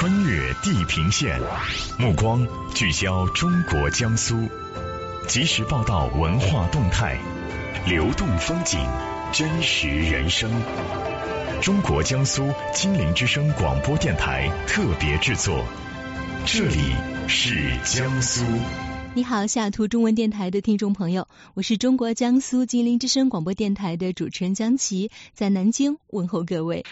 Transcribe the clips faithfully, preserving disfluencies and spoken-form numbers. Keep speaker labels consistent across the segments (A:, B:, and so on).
A: 穿越地平线，目光聚焦中国江苏，及时报道文化动态，流动风景，真实人生。中国江苏金陵之声广播电台特别制作，这里是江苏。
B: 你好，西雅图中文电台的听众朋友，我是中国江苏金陵之声广播电台的主持人江琪，在南京问候各位。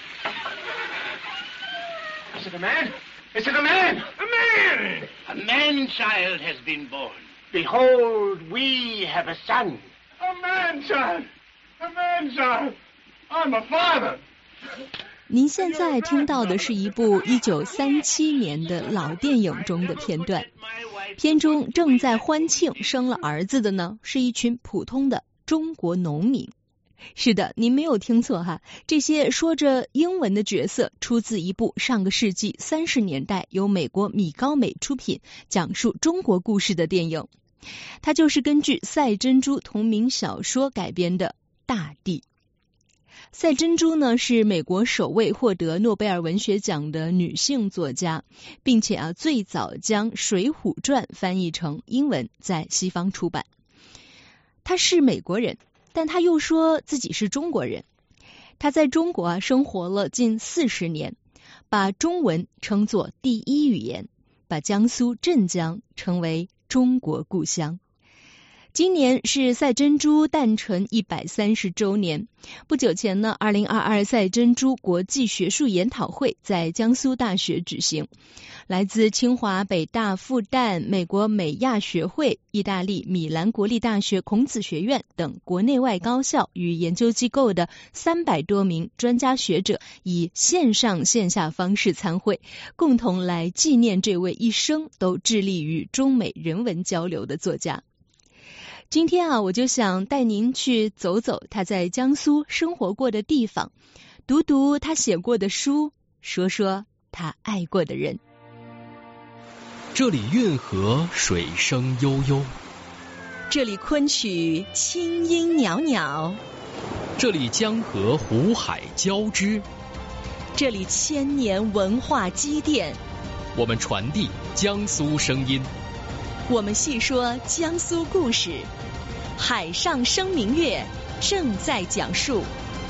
C: Is it a man? Is it a man? A man! A man-child has been born. Behold, we have a son. A man-child! A man-child! I'm a father.
B: 您现在听到的是一部一九三七年的老电影中的片段，片中正在欢庆生了儿子的呢，是一群普通的中国农民。是的，您没有听错哈，这些说着英文的角色出自一部上个世纪三十年代由美国米高梅出品，讲述中国故事的电影。它就是根据赛珍珠同名小说改编的《大地》。赛珍珠呢是美国首位获得诺贝尔文学奖的女性作家，并且啊最早将《水浒传》翻译成英文在西方出版。她是美国人，但她又说自己是中国人。她在中国啊生活了近四十年，把中文称作第一语言，把江苏镇江称为中国故乡。今年是赛珍珠诞辰一百三十周年。不久前呢，二零二二赛珍珠国际学术研讨会在江苏大学举行。来自清华、北大、复旦、美国美亚学会、意大利米兰国立大学孔子学院等国内外高校与研究机构的三百多名专家学者，以线上线下方式参会，共同来纪念这位一生都致力于中美人文交流的作家。今天啊，我就想带您去走走他在江苏生活过的地方，读读他写过的书，说说他爱过的人。
D: 这里运河水声悠悠，
E: 这里昆曲清音袅袅，
D: 这里江河湖海交织，
E: 这里千年文化积淀。
D: 我们传递江苏声音，
E: 我们细说江苏故事，海上生明月正在讲述。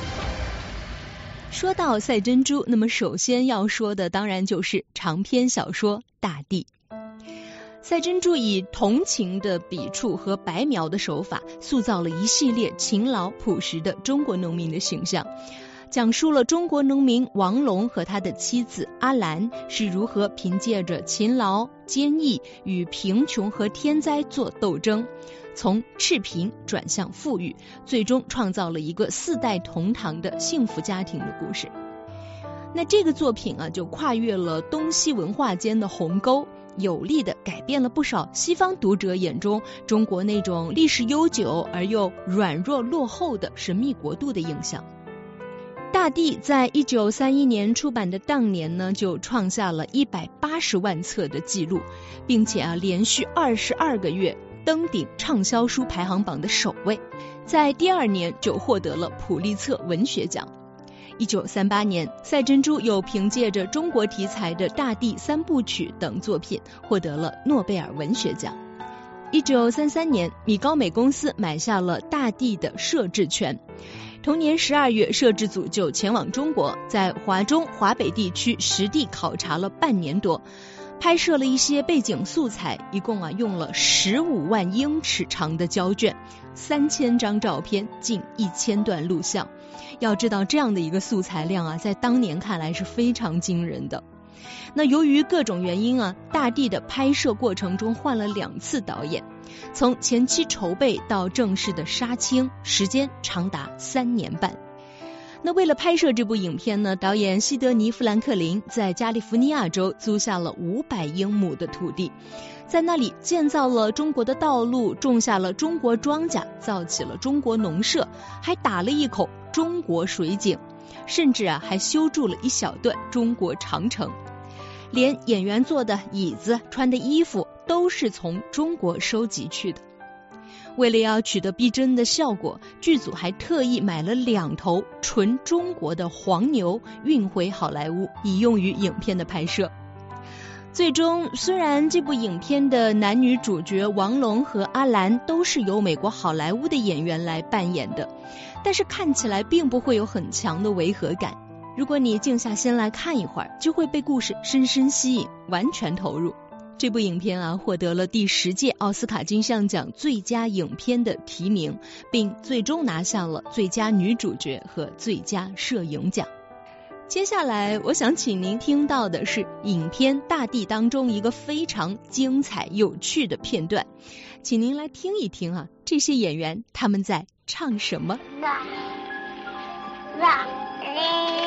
B: 说到赛珍珠，那么首先要说的当然就是长篇小说《大地》。赛珍珠以同情的笔触和白描的手法，塑造了一系列勤劳朴实的中国农民的形象，讲述了中国农民王龙和他的妻子阿兰是如何凭借着勤劳、坚毅与贫穷和天灾做斗争，从赤贫转向富裕，最终创造了一个四代同堂的幸福家庭的故事。那这个作品啊，就跨越了东西文化间的鸿沟，有力地改变了不少西方读者眼中中国那种历史悠久而又软弱落后的神秘国度的印象。大地在一九三一年出版的当年呢，就创下了一百八十万册的记录，并且啊连续二十二个月登顶畅销书排行榜的首位，在第二年就获得了普利策文学奖。一九三八年，赛珍珠又凭借着中国题材的《大地三部曲》等作品获得了诺贝尔文学奖。一九三三年，米高梅公司买下了《大地》的摄制权。同年十二月，摄制组就前往中国，在华中、华北地区实地考察了半年多，拍摄了一些背景素材，一共啊用了十五万英尺长的胶卷，三千张照片，近一千段录像。要知道这样的一个素材量啊，在当年看来是非常惊人的。那由于各种原因啊，大地的拍摄过程中换了两次导演，从前期筹备到正式的杀青，时间长达三年半。那为了拍摄这部影片呢，导演西德尼·富兰克林在加利福尼亚州租下了五百英亩的土地，在那里建造了中国的道路，种下了中国庄稼，造起了中国农舍，还打了一口中国水井，甚至啊还修筑了一小段中国长城。连演员坐的椅子、穿的衣服都是从中国收集去的。为了要取得逼真的效果，剧组还特意买了两头纯中国的黄牛运回好莱坞，以用于影片的拍摄。 最终，虽然这部影片的男女主角王龙和阿兰都是由美国好莱坞的演员来扮演的，但是看起来并不会有很强的违和感。如果你静下心来看一会儿，就会被故事深深吸引，完全投入。这部影片啊，获得了第十届奥斯卡金像奖最佳影片的提名，并最终拿下了最佳女主角和最佳摄影奖。接下来我想请您听到的是影片《大地》当中一个非常精彩有趣的片段，请您来听一听啊，这些演员他们在唱什么。
F: 啦啦嘞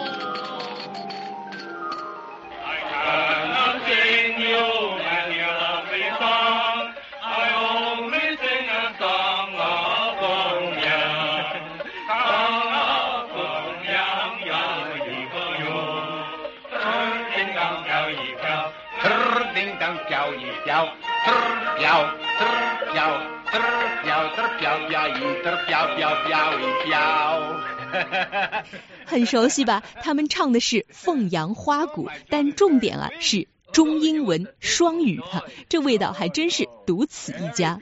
C: 飘一飘，嘚儿飘，嘚儿飘，嘚儿飘，嘚儿飘飘一嘚儿飘飘飘一飘。
B: 很熟悉吧？他们唱的是凤阳花鼓，但重点啊是中英文双语哈、啊，这味道还真是独此一家。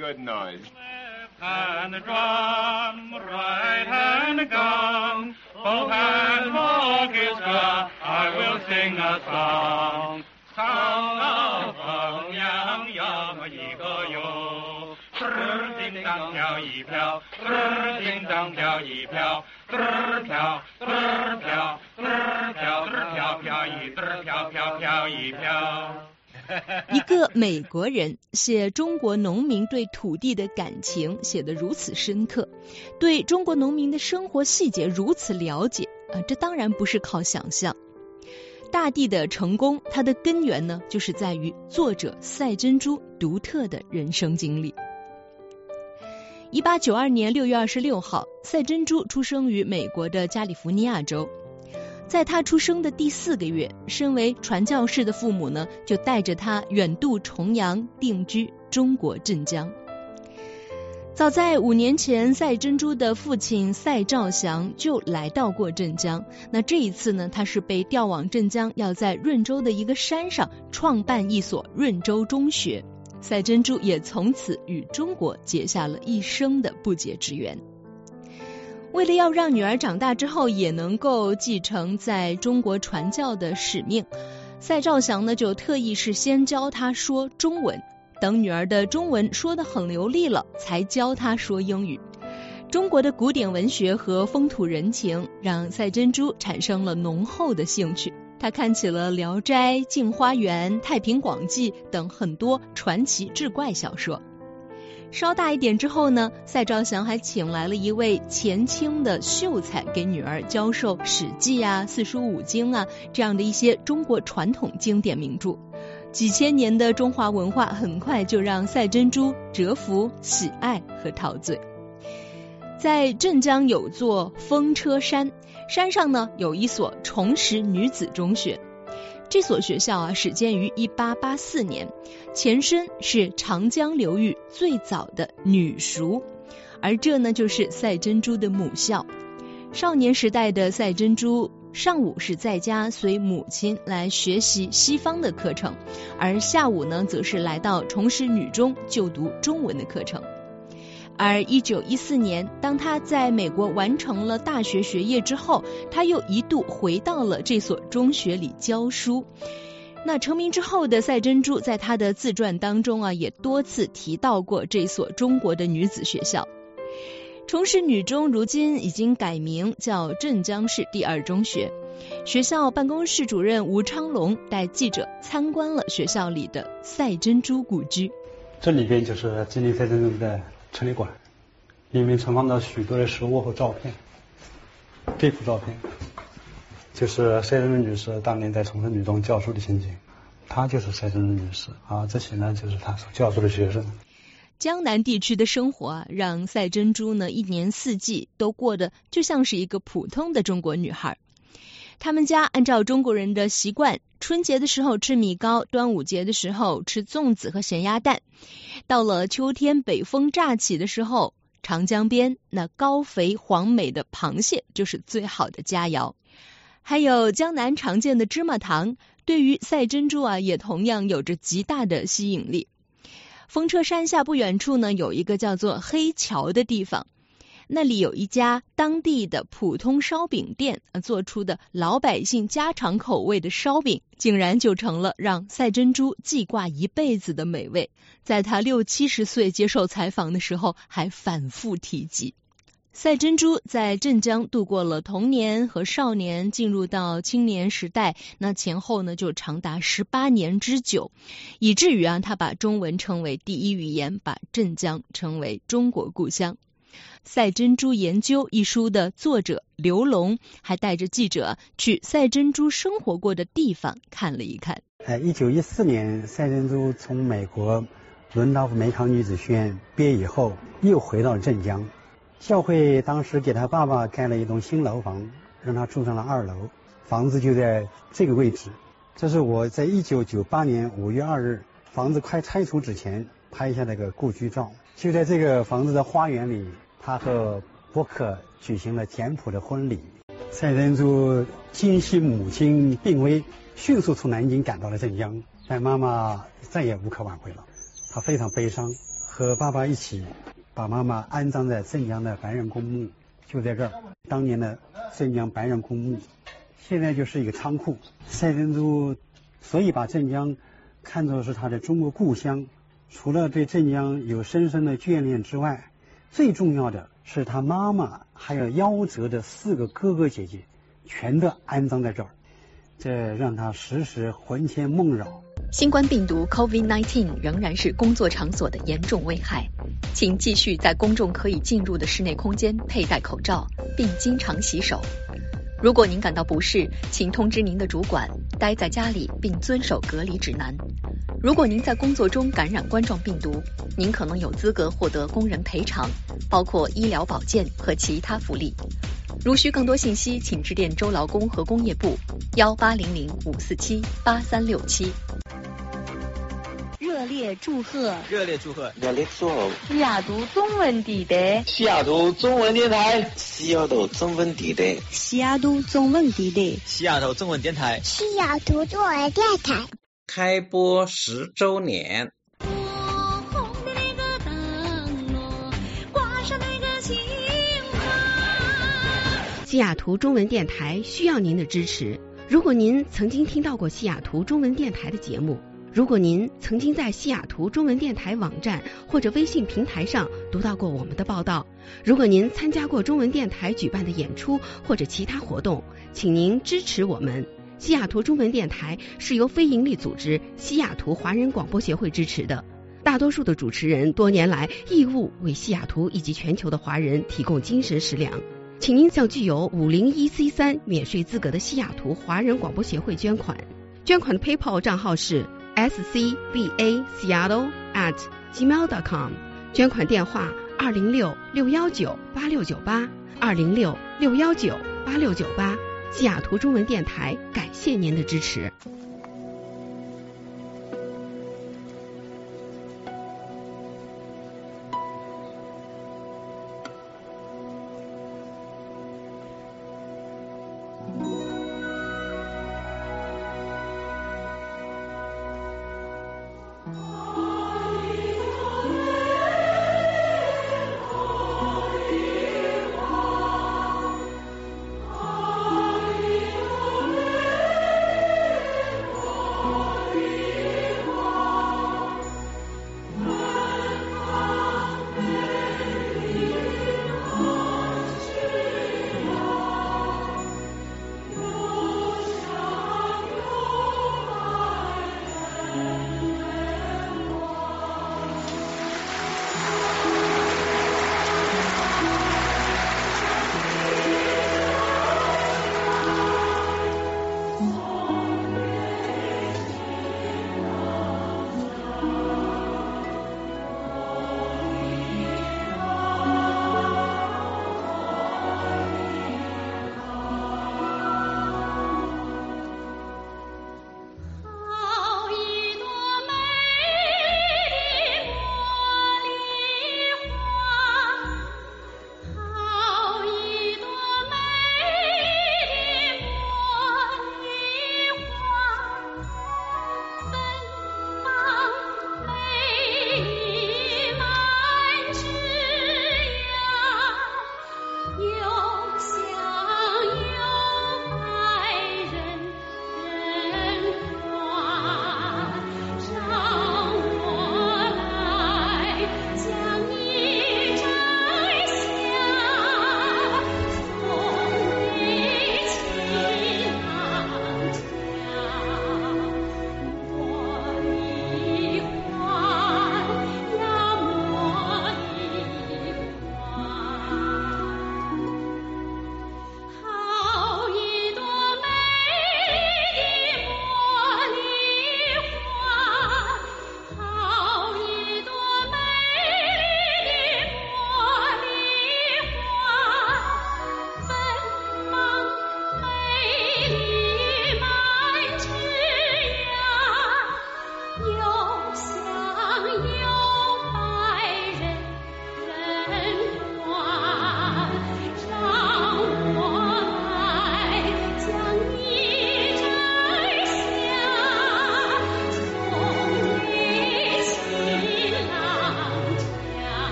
C: 上了凤阳呀么一个哟，嘚儿叮当飘一飘，嘚儿叮当飘一飘，嘚儿飘，嘚儿飘，嘚儿飘，嘚儿飘飘一嘚儿飘飘飘一飘。
B: 一个美国人写中国农民对土地的感情写得如此深刻，对中国农民的生活细节如此了解啊，这当然不是靠想象。大地的成功，它的根源呢，就是在于作者赛珍珠独特的人生经历。一八九二年六月二十六号，赛珍珠出生于美国的加利福尼亚州。在他出生的第四个月，身为传教士的父母呢，就带着他远渡重洋，定居中国镇江。早在五年前，赛珍珠的父亲赛兆祥就来到过镇江。那这一次呢，他是被调往镇江，要在润州的一个山上创办一所润州中学。赛珍珠也从此与中国结下了一生的不解之缘。为了要让女儿长大之后也能够继承在中国传教的使命，赛兆祥呢就特意是先教她说中文。等女儿的中文说得很流利了，才教她说英语。中国的古典文学和风土人情让赛珍珠产生了浓厚的兴趣，她看起了《聊斋》《镜花缘》《太平广记》等很多传奇志怪小说。稍大一点之后呢，赛兆祥还请来了一位前清的秀才给女儿教授《史记》啊、四书五经啊这样的一些中国传统经典名著。几千年的中华文化很快就让赛珍珠折服、喜爱和陶醉。在镇江有座风车山，山上呢有一所重实女子中学。这所学校啊始建于一八八四年，前身是长江流域最早的女塾，而这呢就是赛珍珠的母校。少年时代的赛珍珠上午是在家随母亲来学习西方的课程，而下午呢则是来到重实女中就读中文的课程。而一九一四年，当他在美国完成了大学学业之后，他又一度回到了这所中学里教书。那成名之后的赛珍珠在他的自传当中啊，也多次提到过这所中国的女子学校。重实女中如今已经改名叫镇江市第二中学。学校办公室主任吴昌龙带记者参观了学校里的赛珍珠故居。
G: 这里边就是吉林赛珍珠的陈列馆，里面存放着许多的实物和照片。这幅照片就是赛珍珠女士当年在重实女中教书的情景，她就是赛珍珠女士啊，这些呢就是她所教书的学生。
B: 江南地区的生活啊，让赛珍珠呢一年四季都过得就像是一个普通的中国女孩。他们家按照中国人的习惯，春节的时候吃米糕，端午节的时候吃粽子和咸鸭蛋。到了秋天北风乍起的时候，长江边那高肥黄美的螃蟹就是最好的佳肴。还有江南常见的芝麻糖， 对于赛珍珠啊，也同样有着极大的吸引力。风车山下不远处呢，有一个叫做黑桥的地方，那里有一家当地的普通烧饼店，做出的老百姓家常口味的烧饼，竟然就成了让赛珍珠记挂一辈子的美味。在他六七十岁接受采访的时候，还反复提及。赛珍珠在镇江度过了童年和少年，进入到青年时代，那前后呢就长达十八年之久，以至于啊他把中文称为第一语言，把镇江称为中国故乡。赛珍珠研究一书的作者刘龙还带着记者去赛珍珠生活过的地方看了一看。
G: 呃，一九一四年，赛珍珠从美国伦道夫梅康女子学院毕业以后，又回到镇江。教会当时给他爸爸盖了一栋新楼房，让他住上了二楼，房子就在这个位置。这是我在一九九八年五月二日房子快拆除之前拍下那个故居照。就在这个房子的花园里，他和伯克举行了简朴的婚礼。赛珍珠惊悉母亲病危，迅速从南京赶到了镇江，但妈妈再也无可挽回了。她非常悲伤，和爸爸一起把妈妈安葬在镇江的白人公墓，就在这儿。当年的镇江白人公墓现在就是一个仓库。赛珍珠所以把镇江看作是他的中国故乡，除了对镇江有深深的眷恋之外，最重要的是他妈妈还有夭折的四个哥哥姐姐全都安葬在这儿，这让他时时魂牵梦绕。
E: 新冠病毒 COVID 十九 仍然是工作场所的严重危害，请继续在公众可以进入的室内空间佩戴口罩，并经常洗手。如果您感到不适，请通知您的主管，待在家里并遵守隔离指南。如果您在工作中感染冠状病毒，您可能有资格获得工人赔偿，包括医疗保健和其他福利。如需更多信息，请致电州劳工和工业部幺八零零五四七八三六七。
H: 热烈祝贺！
I: 热烈祝贺！
J: 热烈祝贺！
H: 西雅图中文地带，
J: 西雅图中文电台，西雅图中文地带，
H: 西雅图中文地带，
I: 西雅图中文电台，
F: 西雅图中文电台
J: 开播十周年。
K: 西雅图中文电台需要您的支持。如果您曾经听到过西雅图中文电台的节目，如果您曾经在西雅图中文电台网站或者微信平台上读到过我们的报道，如果您参加过中文电台举办的演出或者其他活动，请您支持我们。西雅图中文电台是由非营利组织西雅图华人广播协会支持的，大多数的主持人多年来义务为西雅图以及全球的华人提供精神食粮。请您向具有五零一 C 三 免税资格的西雅图华人广播协会捐款，捐款的 PayPal 账号是 s c b a seattle at gmail dot com， 捐款电话二零六六一九八六九八二零六六一九八六九八。西雅图中文电台感谢您的支持。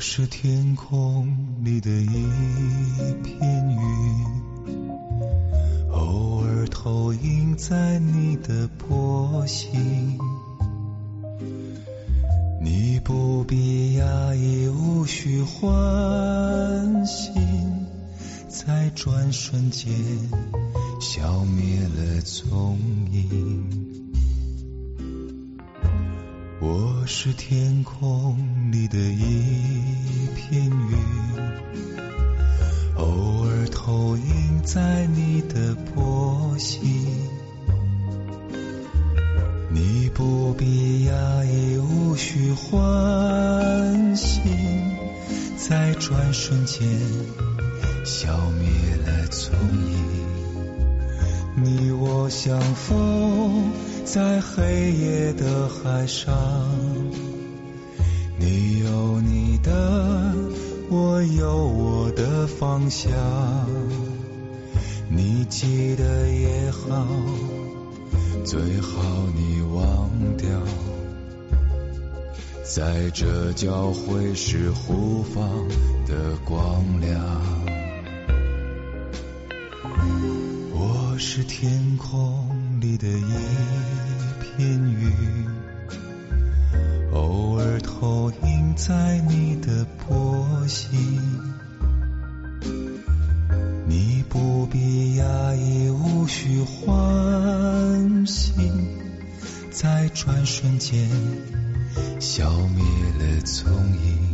I: 是天空里的一片云，偶尔投影在你的波心。你不必压抑，无需欢欣，在转瞬间消灭了踪影。我是天空里的一片云，偶尔投影在你的波心。你不必压抑，无需欢欣，在转瞬间消灭了踪影。你我相逢在黑夜的海上，你有你的，我有我的方向。你记得也好，最好你忘掉，在这交汇时互放的光亮。我是天空里的一片云，偶尔投影在你的波心。你不必压抑，无需欢欣，在转瞬间消灭了踪影。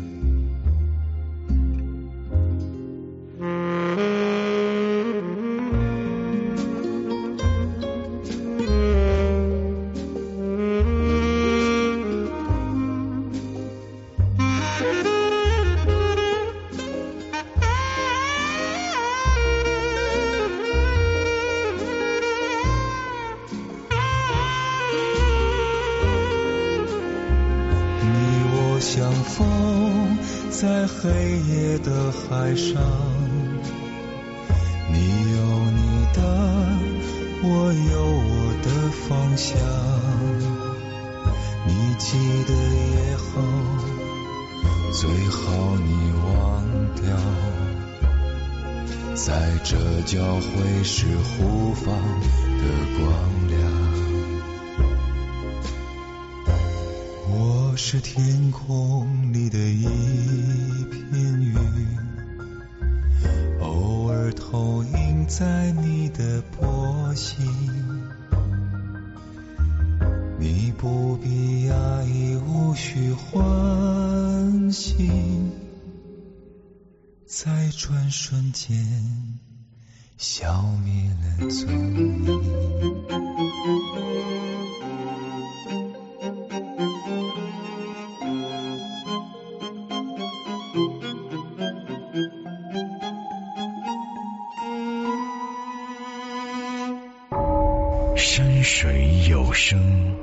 I: 相逢在黑夜的海上，你有你的，我有我的方向。你记得也好，最好你忘掉，在这交汇时互放的光亮。我是天空里的一片云，偶尔投影在你的波心。你不必压抑，无需欢欣，在转瞬间消灭了踪影。
A: 山水有声，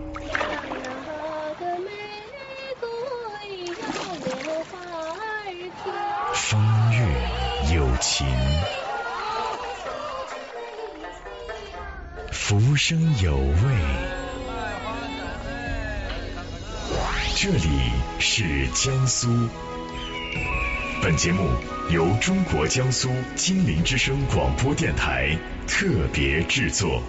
A: 风月有情，浮生有味。这里是江苏。本节目由中国江苏金陵之声广播电台特别制作。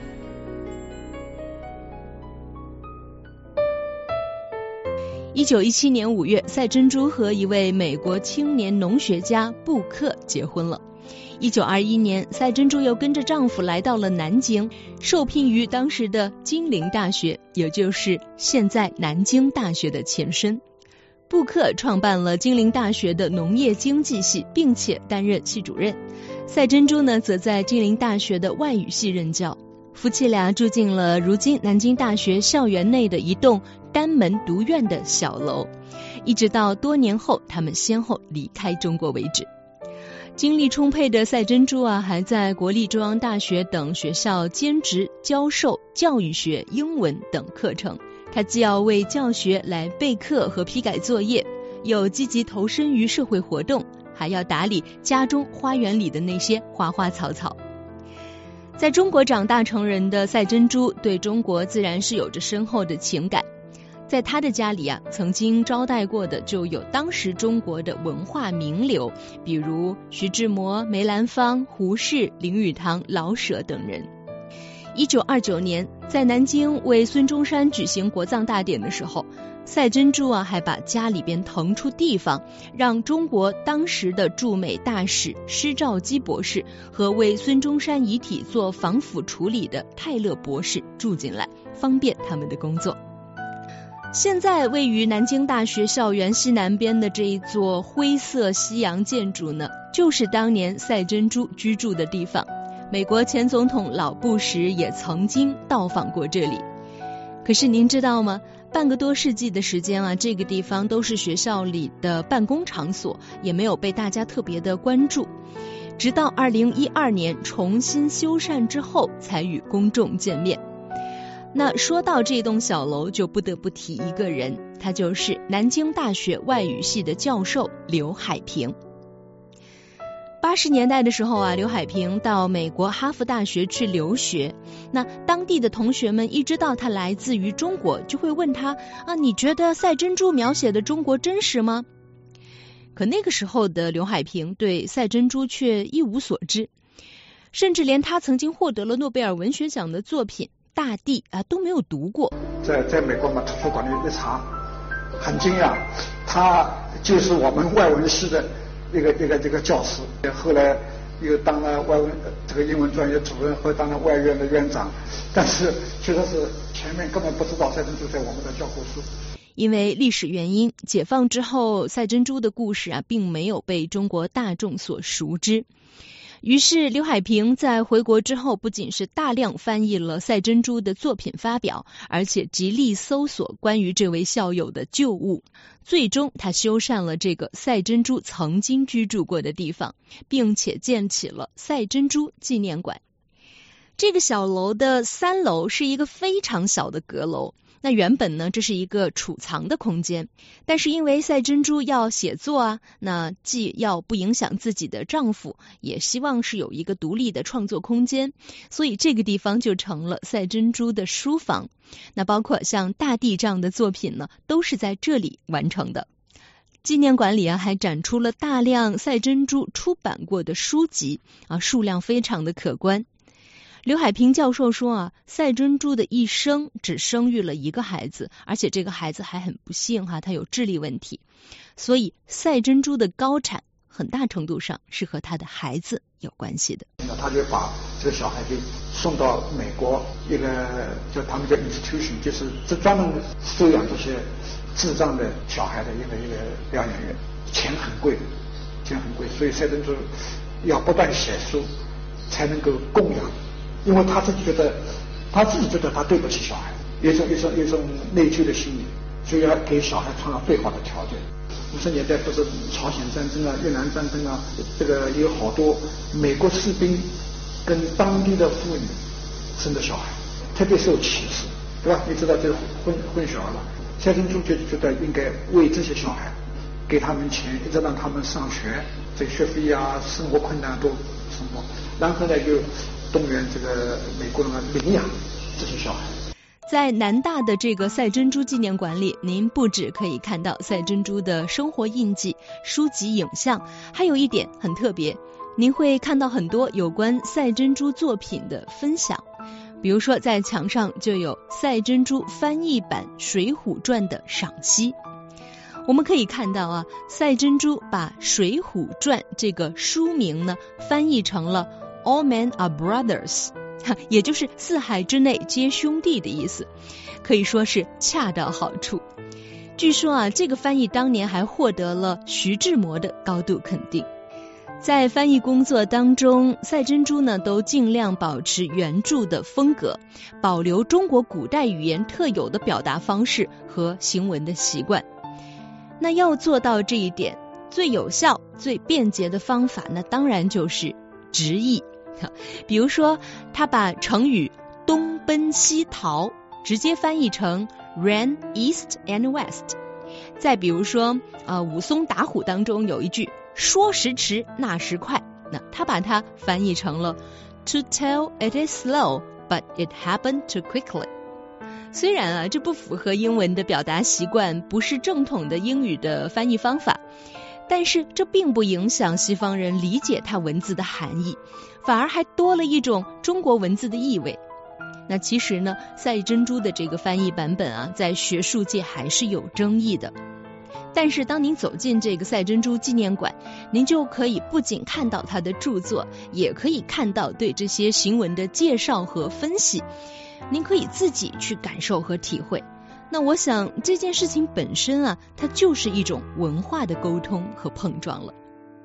B: 一九一七年五月，赛珍珠和一位美国青年农学家布克结婚了。一九二一年，赛珍珠又跟着丈夫来到了南京，受聘于当时的金陵大学，也就是现在南京大学的前身。布克创办了金陵大学的农业经济系，并且担任系主任。赛珍珠呢，则在金陵大学的外语系任教。夫妻俩住进了如今南京大学校园内的一栋单门独院的小楼，一直到多年后他们先后离开中国为止。精力充沛的赛珍珠啊，还在国立中央大学等学校兼职教授教育学、英文等课程。他既要为教学来备课和批改作业，又积极投身于社会活动，还要打理家中花园里的那些花花草草。在中国长大成人的赛珍珠对中国自然是有着深厚的情感。 在他的家里啊，曾经招待过的就有当时中国的文化名流，比如徐志摩、梅兰芳、胡适、林语堂、老舍等人。一九二九年，在南京为孙中山举行国葬大典的时候，赛珍珠啊还把家里边腾出地方，让中国当时的驻美大使施肇基博士和为孙中山遗体做防腐处理的泰勒博士住进来，方便他们的工作。现在位于南京大学校园西南边的这一座灰色西洋建筑呢，就是当年赛珍珠居住的地方。美国前总统老布什也曾经到访过这里。可是您知道吗？半个多世纪的时间啊，这个地方都是学校里的办公场所，也没有被大家特别的关注。直到二零一二年重新修缮之后，才与公众见面。那说到这栋小楼，就不得不提一个人，他就是南京大学外语系的教授刘海平。八十年代的时候啊，刘海平到美国哈佛大学去留学。那当地的同学们一知道他来自于中国，就会问他啊，你觉得赛珍珠描写的中国真实吗？可那个时候的刘海平对赛珍珠却一无所知，甚至连他曾经获得了诺贝尔文学奖的作品《大地》啊都没有读过。
L: 在在美国嘛，图书馆里一查，很惊讶，他就是我们外文系的一个一个这个教师，后来又当了外文这个英文专业主任，后当了外院的院长，但是确实是前面根本不知道赛珍珠在我们的教科书。
B: 因为历史原因，解放之后赛珍珠的故事啊，并没有被中国大众所熟知。于是刘海平在回国之后，不仅是大量翻译了赛珍珠的作品发表，而且极力搜索关于这位校友的旧物。最终他修缮了这个赛珍珠曾经居住过的地方，并且建起了赛珍珠纪念馆。这个小楼的三楼是一个非常小的阁楼，那原本呢，这是一个储藏的空间，但是因为赛珍珠要写作啊，那既要不影响自己的丈夫，也希望是有一个独立的创作空间，所以这个地方就成了赛珍珠的书房。那包括像《大地》这样的作品呢，都是在这里完成的。纪念馆里啊，还展出了大量赛珍珠出版过的书籍啊，数量非常的可观。刘海平教授说啊，赛珍珠的一生只生育了一个孩子，而且这个孩子还很不幸哈，他有智力问题，所以赛珍珠的高产很大程度上是和他的孩子有关系的。
L: 他就把这个小孩给送到美国一个叫他们叫 institution， 就是这专门收养这些智障的小孩的一个一个疗养院，钱很贵，钱很贵，所以赛珍珠要不断写书才能够供养。因为他自己觉得，他自己觉得他对不起小孩，有一种一种一种内疚的心理，所以要给小孩创造最好的条件。五十年代不是朝鲜战争啊、越南战争啊，这个有好多美国士兵跟当地的妇女生的小孩，特别受歧视，对吧？你知道这个混混血儿了。赛珍珠就觉得应该为这些小孩给他们钱，一直让他们上学，这个学费啊、生活困难都生活，然后呢就动员这个美国人领养这些小孩。
B: 在南大的这个赛珍珠纪念馆里，您不只可以看到赛珍珠的生活印记、书籍、影像，还有一点很特别，您会看到很多有关赛珍珠作品的分享。比如说在墙上就有赛珍珠翻译版《水浒传》的赏析。我们可以看到啊，赛珍珠把《水浒传》这个书名呢翻译成了 All men are brothers， 也就是四海之内皆兄弟的意思，可以说是恰到好处。据说啊，这个翻译当年还获得了徐志摩的高度肯定。在翻译工作当中，赛珍珠呢都尽量保持原著的风格，保留中国古代语言特有的表达方式和行文的习惯。那要做到这一点，最有效、最便捷的方法，那当然就是直译。比如说，他把成语东奔西逃直接翻译成 ran east and west。再比如说，呃，武松打虎当中有一句说时迟，那时快，那他把它翻译成了 To tell it is slow, but it happened too quickly。 虽然啊，这不符合英文的表达习惯，不是正统的英语的翻译方法，但是这并不影响西方人理解它文字的含义，反而还多了一种中国文字的意味。那其实呢，赛珍珠的这个翻译版本啊，在学术界还是有争议的。但是当您走进这个赛珍珠纪念馆，您就可以不仅看到他的著作，也可以看到对这些行文的介绍和分析，您可以自己去感受和体会。那我想这件事情本身啊，它就是一种文化的沟通和碰撞了。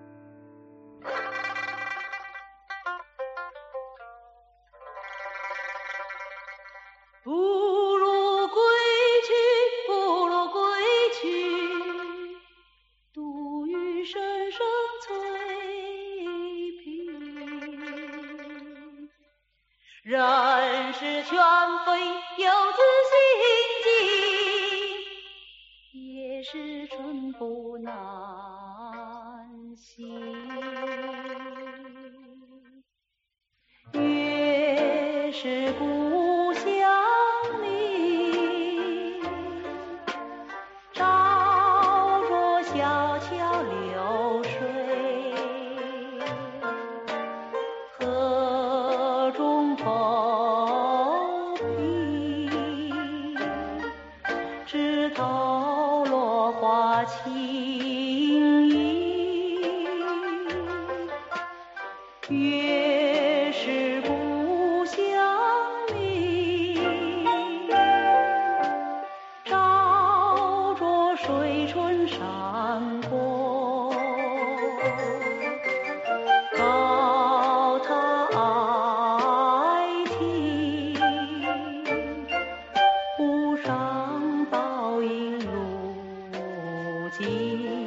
H: 人是全非，有自心机，也是寸步难行。越是故乡明，照着小桥流水，河中风平，枝头落花轻盈。越是故乡明，照着水春闪过，高台听，湖上倒影如镜。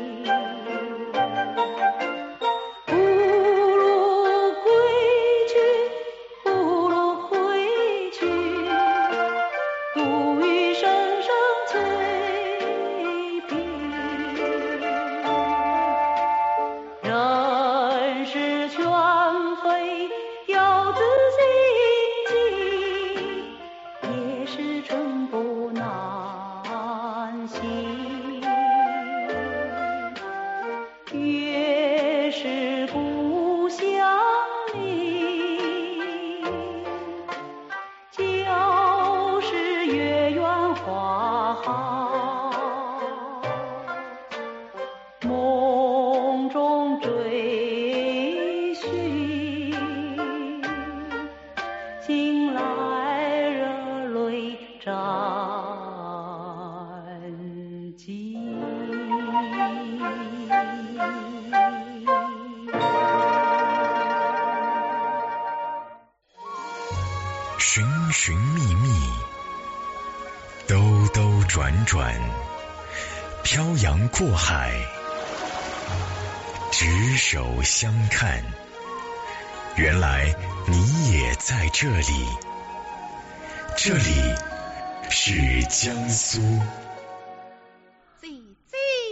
H: 越是故乡明，就是越圆花好，梦中追寻，醒来热泪沾襟。
A: 寻寻觅觅，兜兜转转，漂洋过海，执手相看。原来你也在这里，这里是江苏。
M: 姐姐，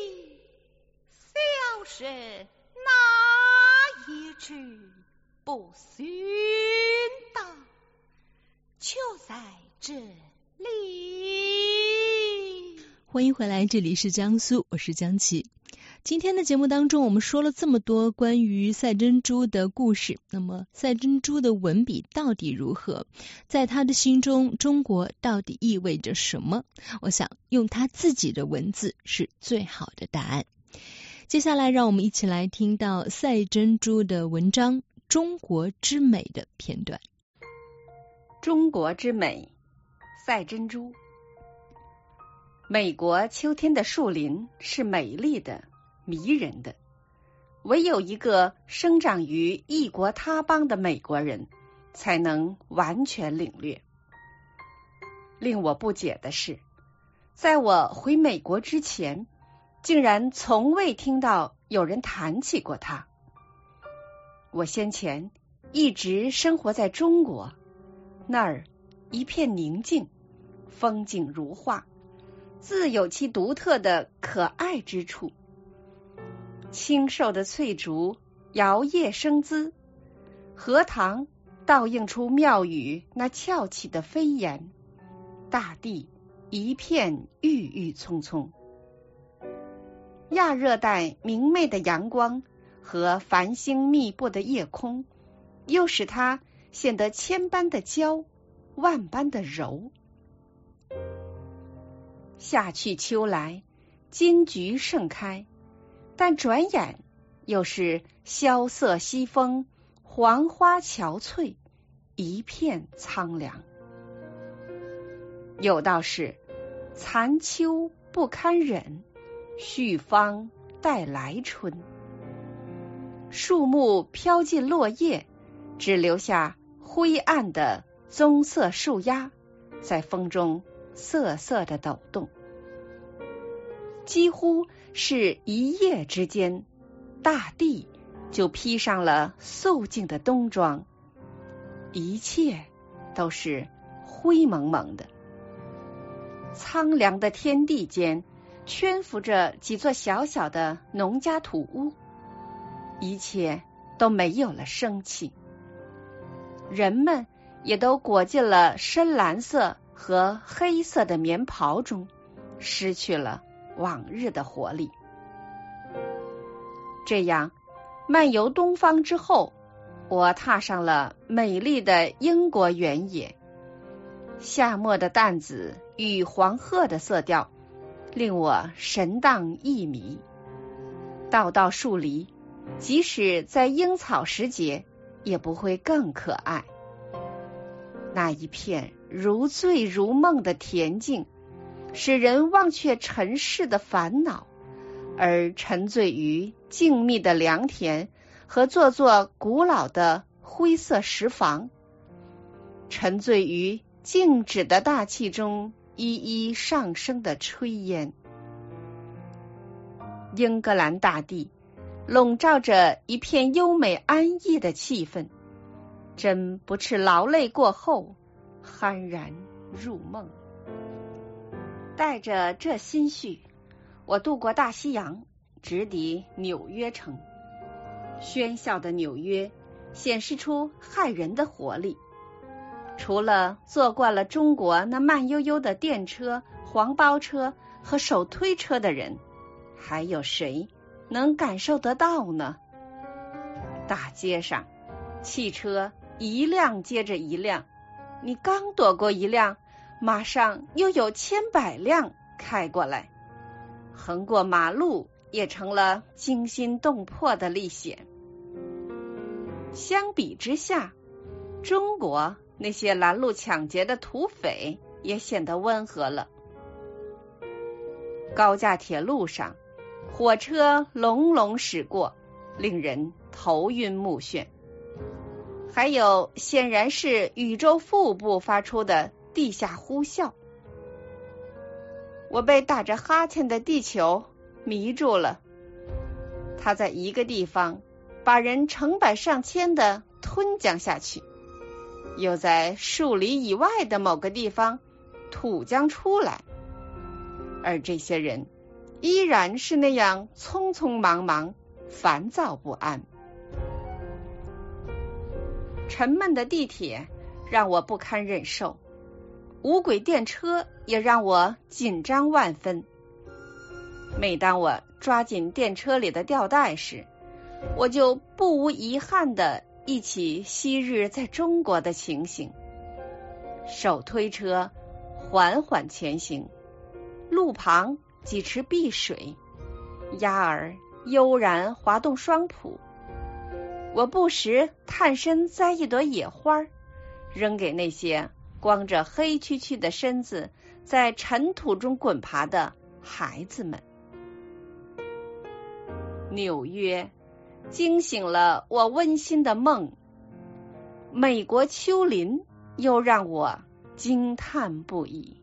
M: 小生哪一句不寻到，就在这里。
B: 欢迎回来，这里是江苏，我是江琪。今天的节目当中，我们说了这么多关于赛珍珠的故事。那么，赛珍珠的文笔到底如何？在他的心中，中国到底意味着什么？我想，用他自己的文字是最好的答案。接下来，让我们一起来听到赛珍珠的文章《中国之美》的片段。
N: 中国之美，赛珍珠。美国秋天的树林是美丽的、迷人的，唯有一个生长于异国他邦的美国人才能完全领略。令我不解的是，在我回美国之前，竟然从未听到有人谈起过它。我先前一直生活在中国，那儿一片宁静，风景如画，自有其独特的可爱之处。清瘦的翠竹摇曳生姿，荷塘倒映出庙宇那翘起的飞檐， 大地一片郁郁葱葱。亚热带明媚的阳光和繁星密布的夜空，又使它显得千般的娇，万般的柔。夏去秋来，金菊盛开，但转眼又是萧瑟西风，黄花憔悴，一片苍凉。有道是残秋不堪忍，续芳待来春。树木飘尽落叶，只留下灰暗的棕色树丫在风中瑟瑟地抖动。几乎是一夜之间，大地就披上了肃静的冬装，一切都是灰蒙蒙的。苍凉的天地间圈伏着几座小小的农家土屋，一切都没有了生气。人们也都裹进了深蓝色和黑色的棉袍中，失去了往日的活力。这样漫游东方之后，我踏上了美丽的英国原野。夏末的淡紫与黄褐的色调令我神荡意迷。道道树篱，即使在樱草时节，也不会更可爱。那一片如醉如梦的恬静，使人忘却尘世的烦恼，而沉醉于静谧的良田和座座古老的灰色石房，沉醉于静止的大气中一一上升的炊烟。英格兰大地笼罩着一片优美安逸的气氛，真不啻劳累过后酣然入梦。带着这心绪，我渡过大西洋，直抵纽约城。喧嚣的纽约显示出骇人的活力，除了坐惯了中国那慢悠悠的电车、黄包车和手推车的人，还有谁能感受得到呢？大街上，汽车一辆接着一辆，你刚躲过一辆，马上又有千百辆开过来，横过马路也成了惊心动魄的历险。相比之下，中国那些拦路抢劫的土匪也显得温和了。高架铁路上，火车隆隆驶过，令人头晕目眩。还有显然是宇宙腹部发出的地下呼啸。我被打着哈欠的地球迷住了，它在一个地方把人成百上千的吞将下去，又在数里以外的某个地方吐将出来，而这些人依然是那样匆匆忙忙，烦躁不安。沉闷的地铁让我不堪忍受，无轨电车也让我紧张万分。每当我抓紧电车里的吊带时，我就不无遗憾地忆起昔日在中国的情形。手推车缓缓前行，路旁几池碧水，鸭儿悠然滑动双蹼。我不时探身摘一朵野花，扔给那些光着黑黢黢的身子在尘土中滚爬的孩子们。纽约惊醒了我温馨的梦，美国丘陵又让我惊叹不已。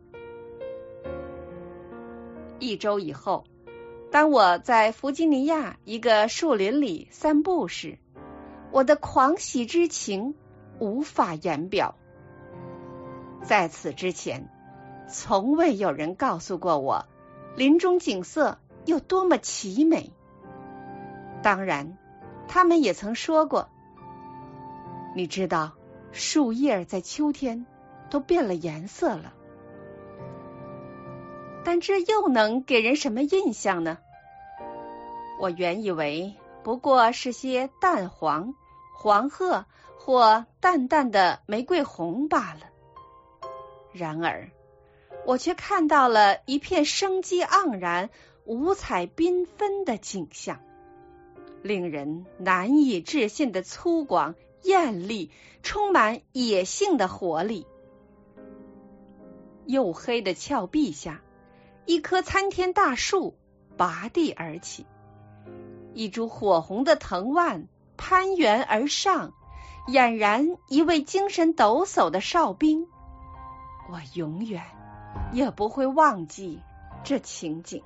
N: 一周以后，当我在弗吉尼亚一个树林里散步时，我的狂喜之情无法言表。在此之前，从未有人告诉过我林中景色有多么奇美。当然，他们也曾说过，你知道，树叶在秋天都变了颜色了。 但这又能给人什么印象呢？我原以为不过是些淡黄、黄褐或淡淡的玫瑰红罢了。然而，我却看到了一片生机盎然、五彩缤纷的景象，令人难以置信的粗犷、艳丽，充满野性的活力。黝黑的峭壁下，一棵参天大树拔地而起，一株火红的藤蔓攀援而上，俨然一位精神抖擞的哨兵。我永远也不会忘记这情景。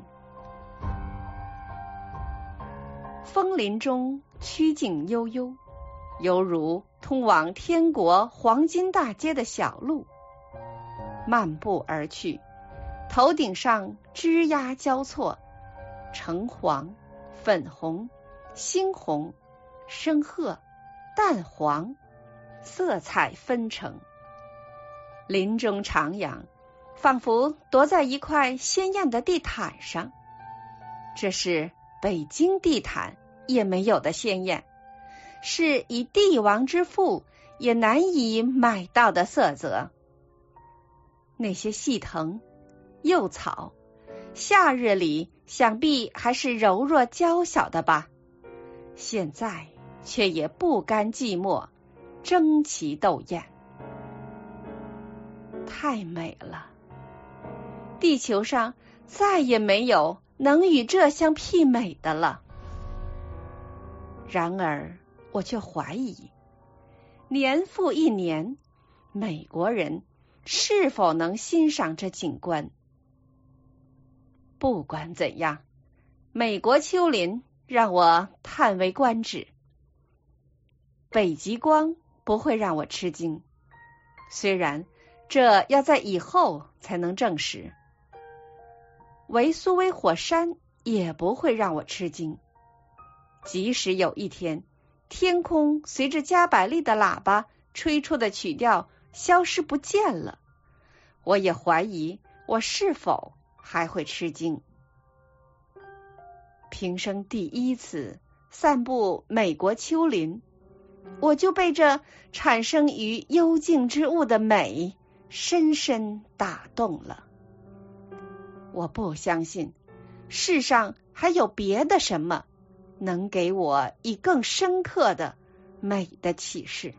N: 枫林中曲径悠悠，犹如通往天国黄金大街的小路。漫步而去，头顶上枝桠交错，橙黄、粉红、猩红、深褐、淡黄，色彩纷呈。林中徜徉，仿佛躲在一块鲜艳的地毯上。这是北京地毯也没有的鲜艳，是以帝王之富也难以买到的色泽。那些细藤、幼草，夏日里想必还是柔弱娇小的吧，现在却也不甘寂寞，争奇斗艳。太美了，地球上再也没有能与这相媲美的了。然而我却怀疑，年复一年，美国人是否能欣赏这景观？不管怎样，美国丘陵让我叹为观止。北极光不会让我吃惊，虽然这要在以后才能证实。维苏威火山也不会让我吃惊，即使有一天天空随着加百利的喇叭吹出的曲调消失不见了，我也怀疑我是否还会吃惊。平生第一次散步美国丘陵，我就被这产生于幽静之物的美深深打动了。我不相信世上还有别的什么能给我以更深刻的美的启示。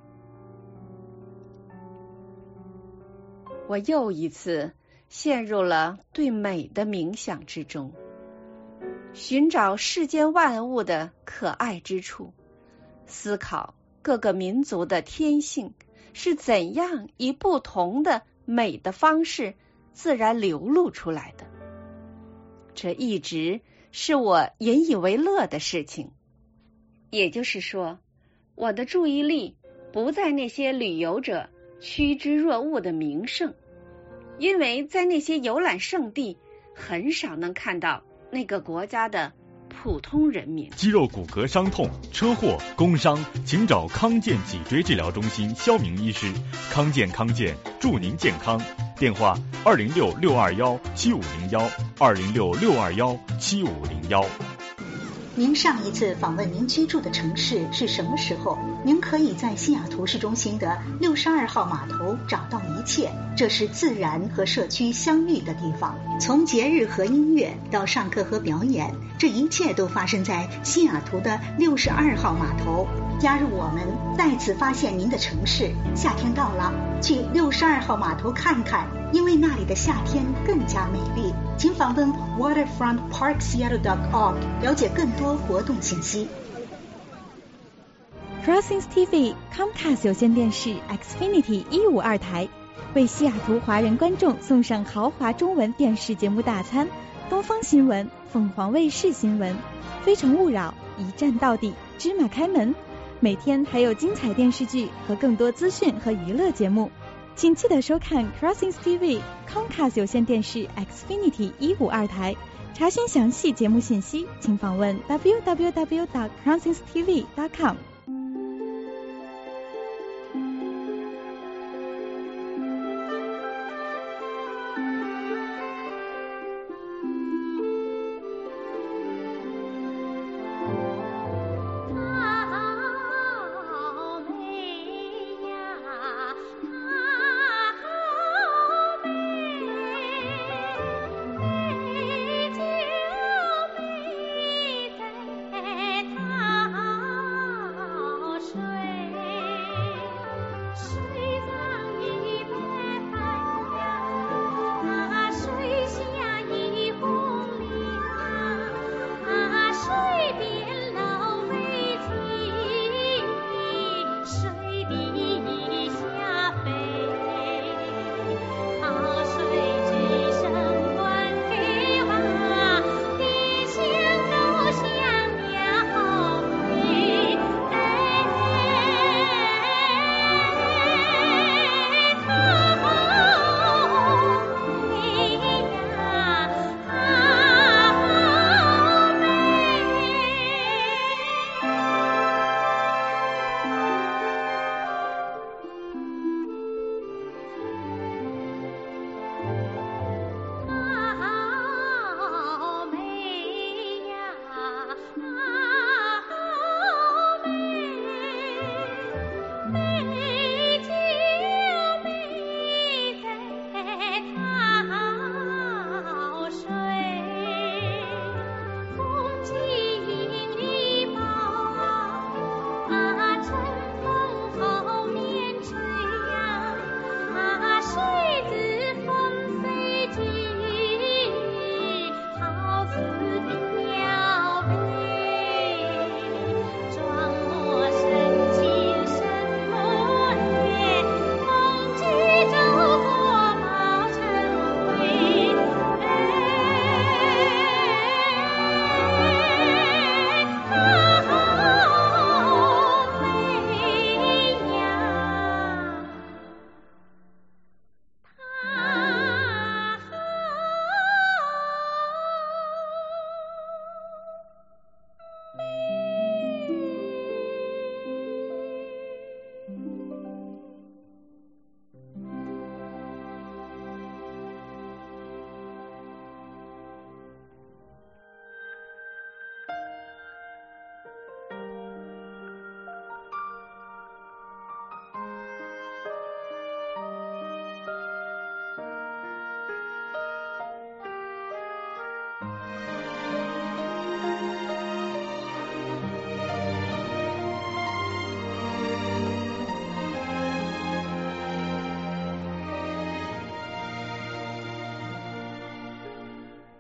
N: 我又一次陷入了对美的冥想之中，寻找世间万物的可爱之处，思考各个民族的天性是怎样以不同的美的方式自然流露出来的。这一直是我引以为乐的事情。也就是说，我的注意力不在那些旅游者趋之若鹜的名胜，因为在那些游览胜地很少能看到那个国家的普通人民。
O: 肌肉骨骼伤痛、车祸、工伤，请找康健脊椎治疗中心肖明医师。康健康健，祝您健康。电话：二零六六二幺七五零幺，二零六六二幺七五零幺。
P: 您上一次访问您居住的城市是什么时候？您可以在西雅图市中心的六十二号码头找到一切，这是自然和社区相遇的地方。从节日和音乐到上课和表演，这一切都发生在西雅图的六十二号码头。加入我们，再次发现您的城市。夏天到了，去六十二号码头看看，因为那里的夏天更加美丽。请访问 waterfront park seattle dot org 了解更多活动信息。
Q: Crossings T V Comcast 有线电视 Xfinity 一五二台为西雅图华人观众送上豪华中文电视节目大餐，东方新闻、凤凰卫视新闻、非诚勿扰、一站到底、芝麻开门，每天还有精彩电视剧和更多资讯和娱乐节目。请记得收看 Crossings T V Comcast 有线电视 Xfinity 一五二台。查询详细节目信息，请访问 w w w dot crossings t v dot com。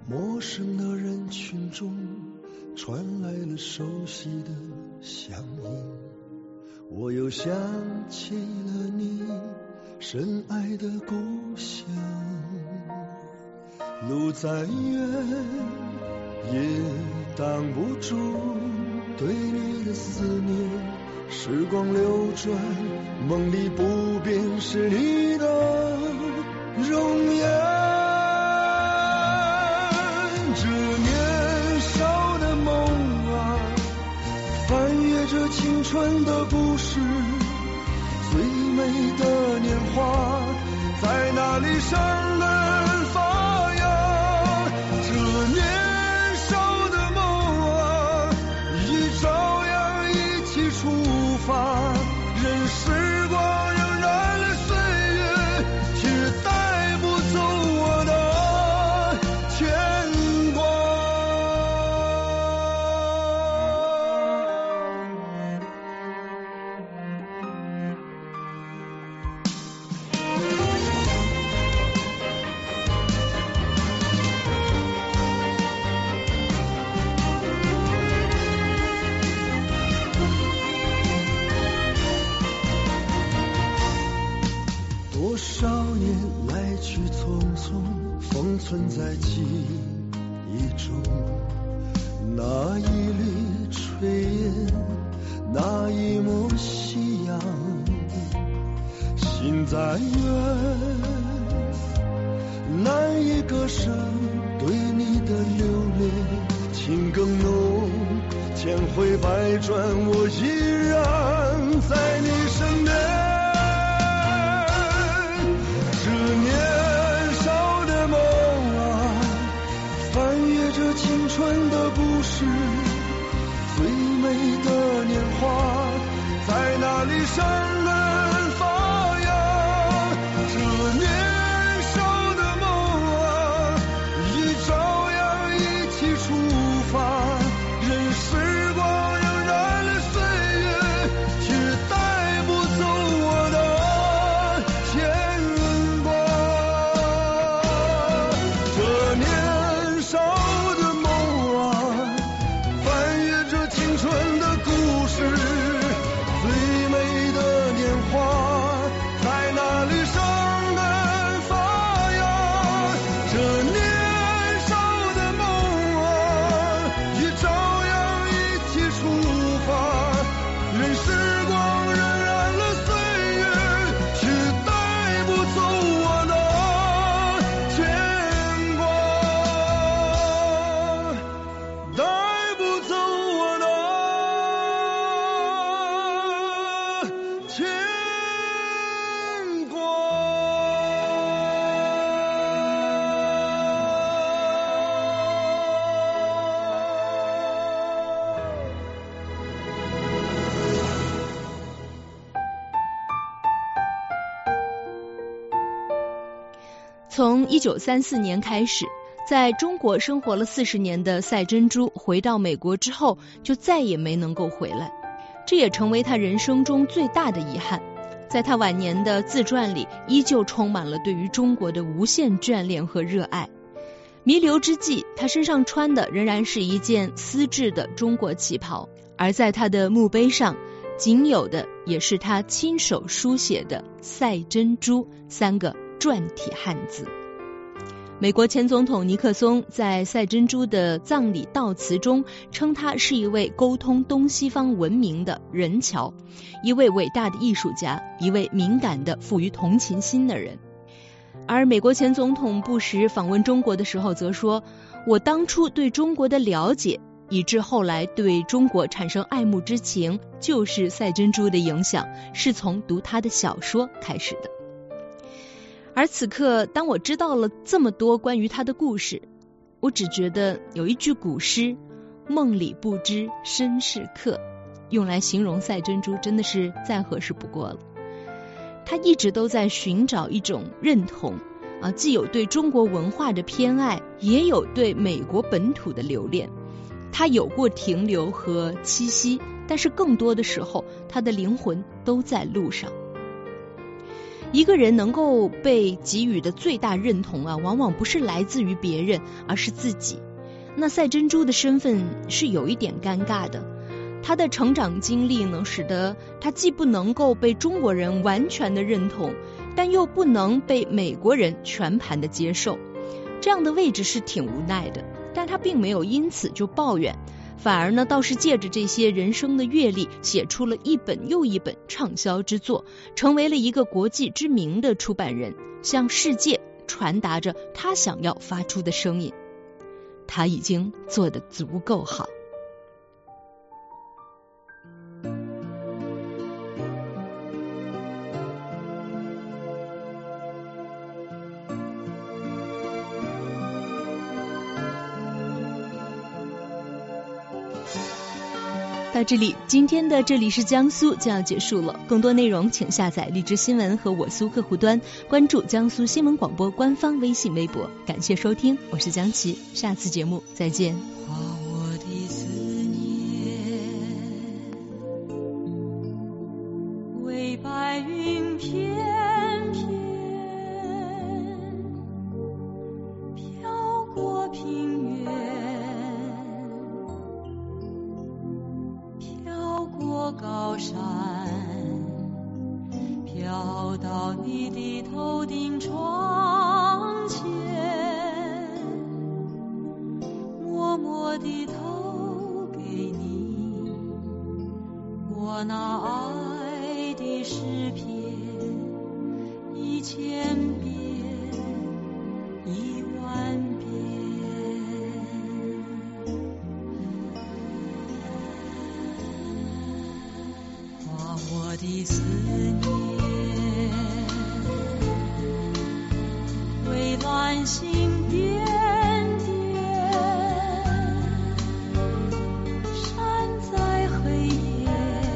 I: 陌生的人群中传来了熟悉的响应，我又想起了你深爱的故乡。路再远也挡不住对你的思念，时光流转，梦里不变是你的容颜。这年少的梦啊，翻阅着青春的故事，最美的年华在哪里生根发芽？这年少的梦啊，已照样一起出发，任时光荏苒了岁月，却带不走我的牵挂。多少年来去匆匆，封存在记忆中。那一缕炊烟，那一抹夕阳，心再远难以割舍对你的留恋，情更浓，千回百转，我依然在你身边。这年少的梦啊，翻阅着青春的故事，最美的年华在哪里生根发芽？这年少的梦啊，已照样一起出发，任时光荏苒了岁月，却带不走我的牵挂。这年少的梦啊，翻阅着青春的故事，最美的年华在哪里生根发芽？这年少的梦啊，已照样一起出发，任时光荏苒了岁月，却带不走我的牵挂，带不走我的牵挂。
B: 从一九三四年开始，在中国生活了四十年的赛珍珠回到美国之后，就再也没能够回来，这也成为他人生中最大的遗憾。在他晚年的自传里，依旧充满了对于中国的无限眷恋和热爱。弥留之际，他身上穿的仍然是一件丝质的中国旗袍，而在他的墓碑上，仅有的也是他亲手书写的赛珍珠三个篆体汉字。美国前总统尼克松在赛珍珠的葬礼悼词中称他是一位沟通东西方文明的人桥，一位伟大的艺术家，一位敏感的富于同情心的人。而美国前总统布什访问中国的时候则说，我当初对中国的了解，以致后来对中国产生爱慕之情，就是赛珍珠的影响，是从读他的小说开始的。而此刻，当我知道了这么多关于他的故事，我只觉得有一句古诗，梦里不知身是客，用来形容赛珍珠真的是再合适不过了。他一直都在寻找一种认同啊，既有对中国文化的偏爱，也有对美国本土的留恋。他有过停留和栖息，但是更多的时候，他的灵魂都在路上。 一个人能够被给予的最大认同啊，往往不是来自于别人，而是自己。那赛珍珠的身份是有一点尴尬的，她的成长经历呢，使得她既不能够被中国人完全的认同，但又不能被美国人全盘的接受。这样的位置是挺无奈的，但她并没有因此就抱怨，反而呢，倒是借着这些人生的阅历，写出了一本又一本畅销之作，成为了一个国际知名的出版人，向世界传达着他想要发出的声音。他已经做得足够好。到这里，今天的这里是江苏就要结束了。更多内容请下载荔枝新闻和我苏客户端，关注江苏新闻广播官方微信微博。感谢收听，我是江琪，下次节目再见。
I: 画我的思念，
H: 为白云翩翩飘过平原，过高山，飘到你的头顶窗前，默默地投给你我那爱的诗篇，一千遍，一万遍。我的思念，为暖心点点，闪在黑夜，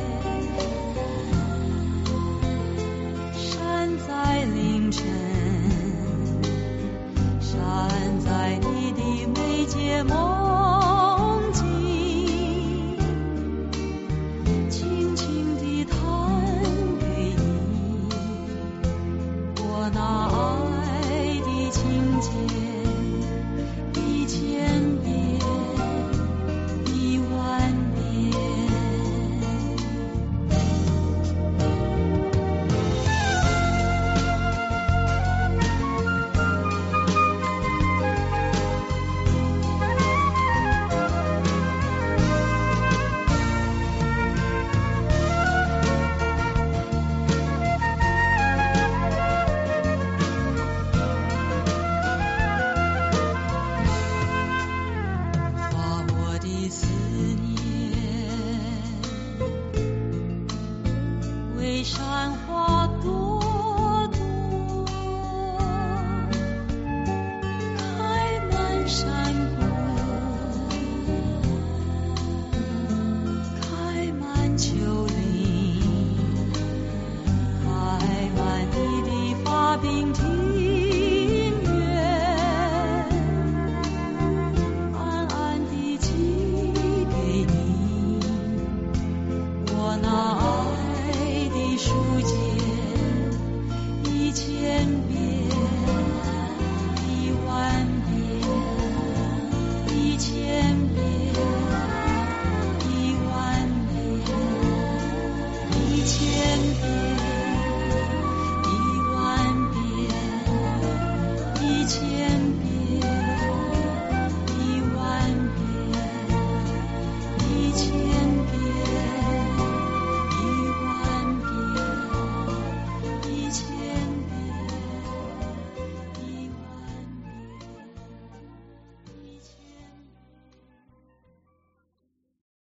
H: 闪在凌晨，闪在你的眉睫梦境，轻轻地弹给你我那爱的情节。